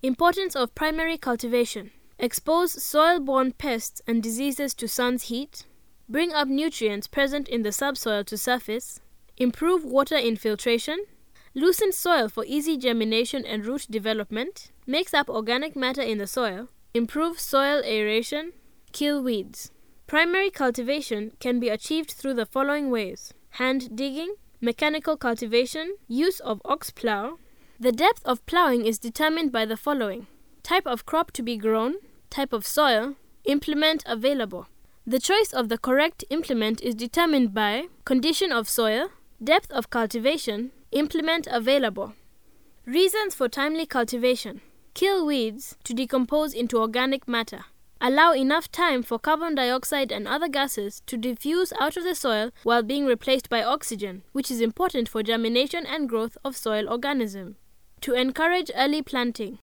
Importance of primary cultivation. Expose soil-borne pests and diseases to sun's heat. Bring up nutrients present in the subsoil to surface. Improve water infiltration. Loosen soil for easy germination and root development. Makes up organic matter in the soil. Improve soil aeration. Kill weeds. Primary cultivation can be achieved through the following ways: hand digging, mechanical cultivation, use of ox plow. The depth of plowing is determined by the following: type of crop to be grown, type of soil, implement available. The choice of the correct implement is determined by condition of soil, depth of cultivation, implement available. Reasons for timely cultivation: kill weeds to decompose into organic matter. Allow enough time for carbon dioxide and other gases to diffuse out of the soil while being replaced by oxygen, which is important for germination and growth of soil organisms. To encourage early planting.